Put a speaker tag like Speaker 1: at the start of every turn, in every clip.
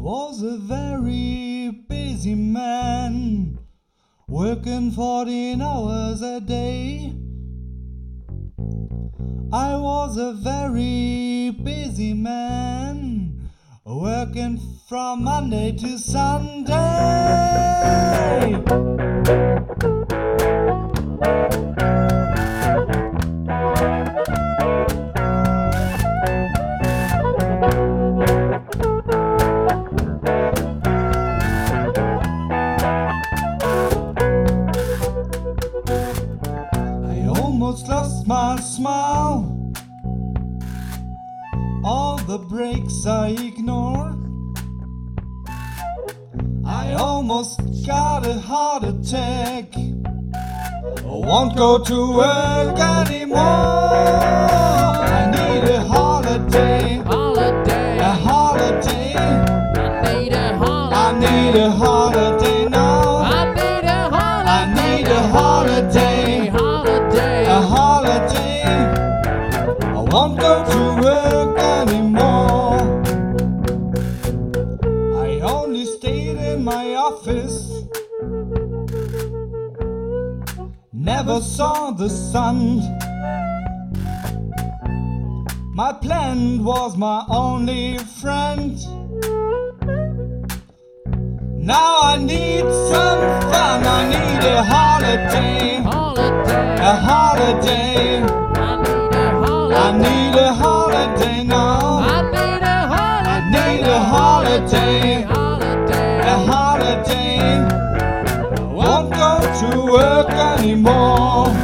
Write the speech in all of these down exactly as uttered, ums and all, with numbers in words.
Speaker 1: was a very busy man, working fourteen hours a day. I was a very busy man, working from Monday to Sunday. Almost lost my smile, all the breaks I ignored. I almost got a heart attack, I won't go to work anymore. I need a holiday,
Speaker 2: Holiday.
Speaker 1: a holiday.
Speaker 2: I need a holiday.
Speaker 1: I need a holiday now.
Speaker 2: I need a holiday.
Speaker 1: I need a holiday.
Speaker 2: Holiday.
Speaker 1: A holiday. I won't go to work anymore. I only stayed in my office, never saw the sun. My plant was my only friend. Now I need some fun. I need a holiday.
Speaker 2: Holiday.
Speaker 1: A holiday.
Speaker 2: I need a holiday.
Speaker 1: I need a holiday now.
Speaker 2: I need a holiday.
Speaker 1: I need a holiday.
Speaker 2: Holiday.
Speaker 1: A holiday. I won't go to work anymore.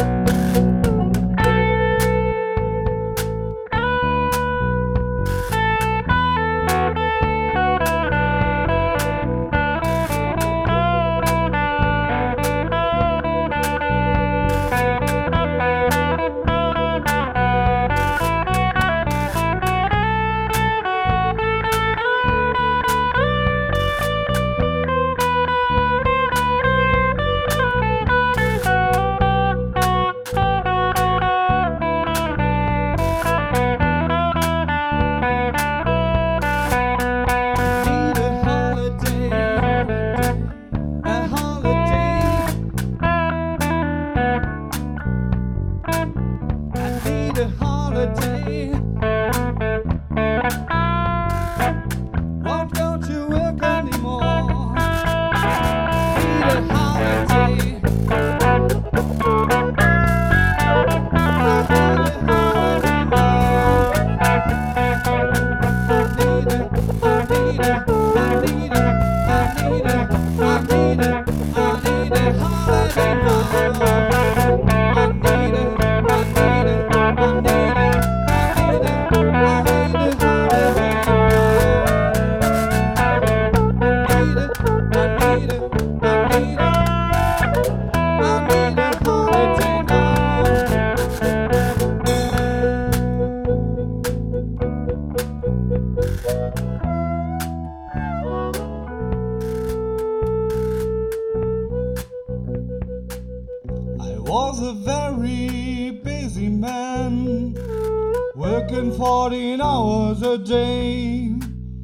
Speaker 1: Won't go to work anymore. Need a holiday. I was a very busy man, working fourteen hours a day.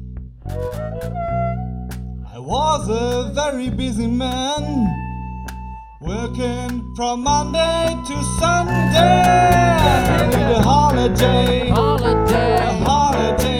Speaker 1: I was a very busy man, working from Monday to Sunday. I need a holiday,
Speaker 2: Holiday.
Speaker 1: a holiday.